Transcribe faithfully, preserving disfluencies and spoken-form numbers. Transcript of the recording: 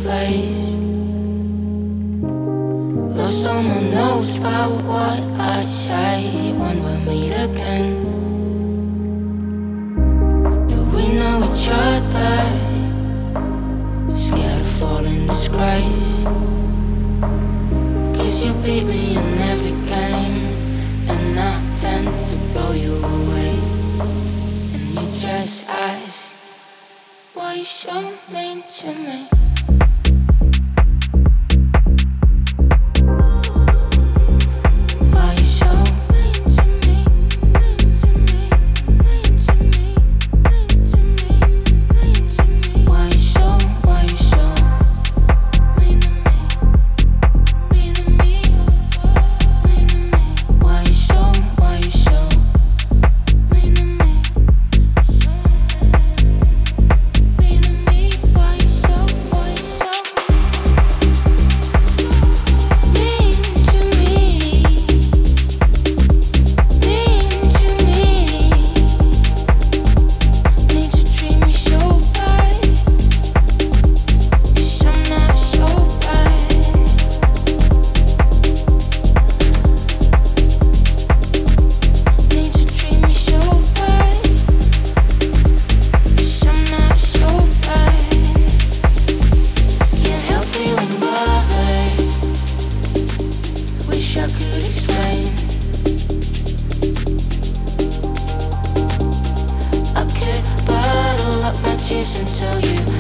face. Lost on my notes about what I say when we meet again. Do we know each other? Scared of falling disgrace. Cause you beat me in every game, and I tend to blow you away. And you just ask, why you so mean to me? I could explain. I could bottle up my tears and tell you